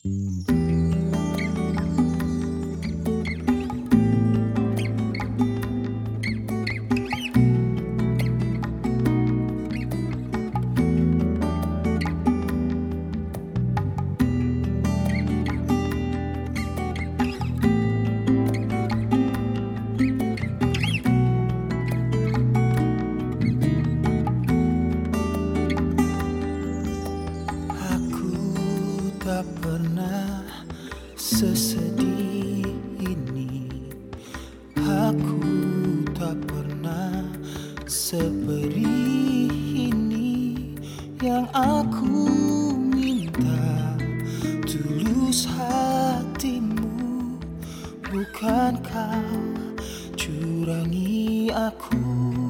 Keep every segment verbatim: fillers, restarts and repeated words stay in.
Tak pernah sesedih ini, aku tak pernah seperih ini. Yang aku minta tulus hatimu, bukan kau curangi aku.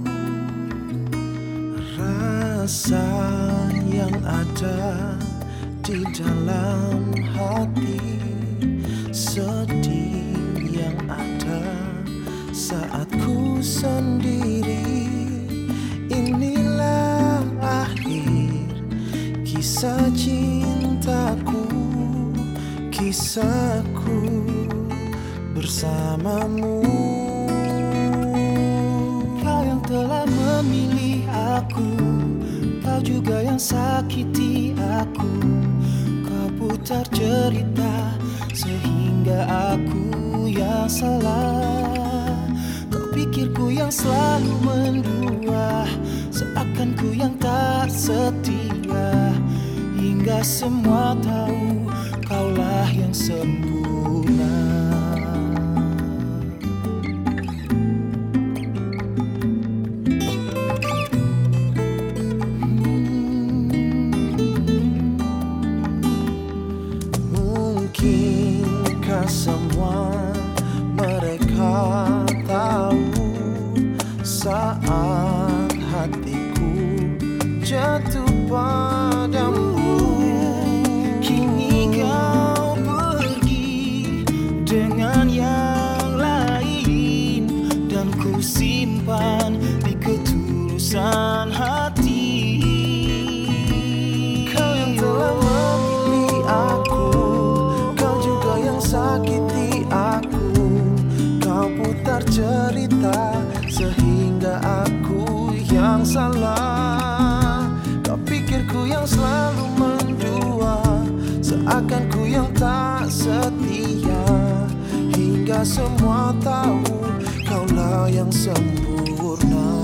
Rasa yang ada di dalam hati, sedih yang ada saat ku sendiri. Inilah akhir kisah cintaku, kisahku bersamamu. Kau yang telah memilih aku, kau juga yang sakiti aku. Putar cerita sehingga aku yang salah. Kau pikir ku yang selalu mendua, seakan ku yang tak setia. Hingga semua tahu kaulah yang sempurna. Mungkinkah semua mereka tahu saat hatiku jatuh padamu? Kini kau pergi dengan yang lain, dan ku simpan di ketulusan hati. Kau yang telah memilih aku, sakiti aku. Kau putar cerita sehingga aku yang salah. Kau pikir ku yang selalu mendua, seakan ku yang tak setia. Hingga semua tahu kaulah yang sempurna.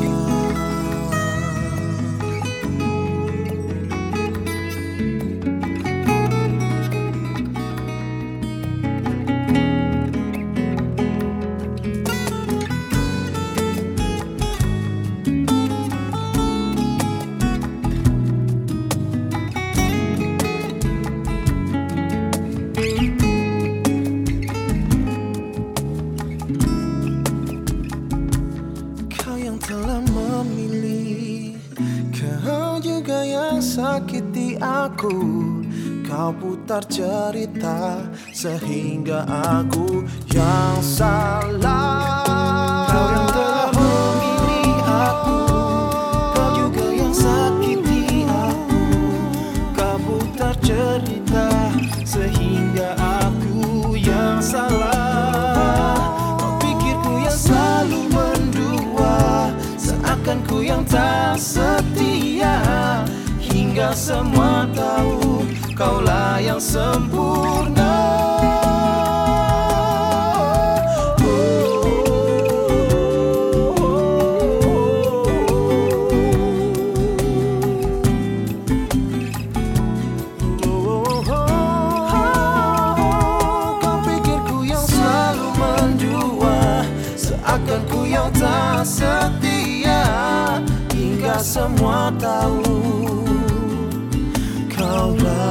Telah memilih, kau juga yang sakiti aku. Kau putar cerita sehingga aku yang salah. Kau yang telah memilih aku, kau juga yang sakiti aku. Kau putar cerita sehingga aku yang salah. Kau pikir ku yang selalu mendua, seakan ku yang tak setia. Hingga semua tahu kaulah yang sempurna. Kau pikir ku yang selalu mendua, seakan ku yang tak setia. Hingga semua tahu kaulah